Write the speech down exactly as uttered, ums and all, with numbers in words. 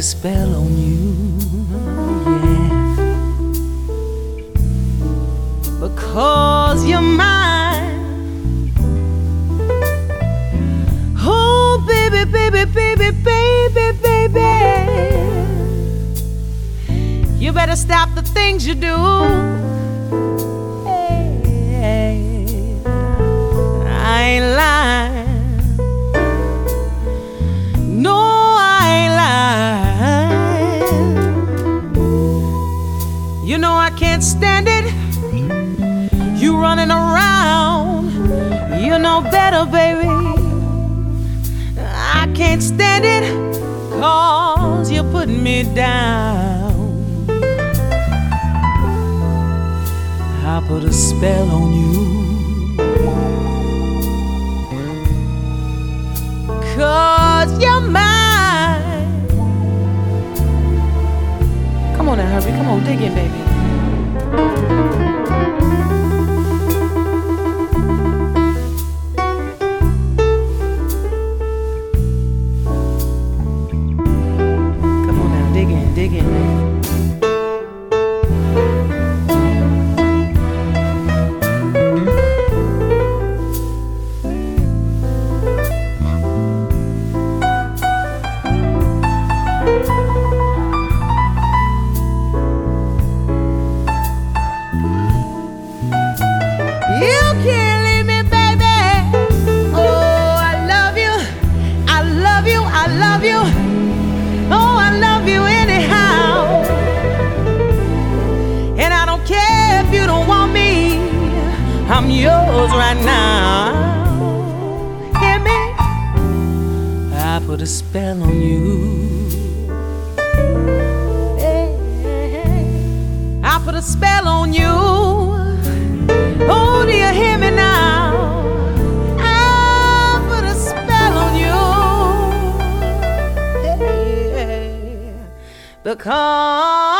a spell on you, yeah. Because you're mine. Oh, baby, baby, baby, baby, baby. You better stop the things you do. Hey, I ain't lying. No, I ain't lying. You know I can't stand it. You running around. You know better, baby. I can't stand it, 'cause you're putting me down. I put a spell on you, 'cause you're mine. Come on now, Herbie. Come on, dig in, baby. Come on now, dig in, dig in, baby. I'm yours right now. Hear me? I put a spell on you. Hey, hey. I put a spell on you. Oh, do you hear me now? I put a spell on you. Hey, because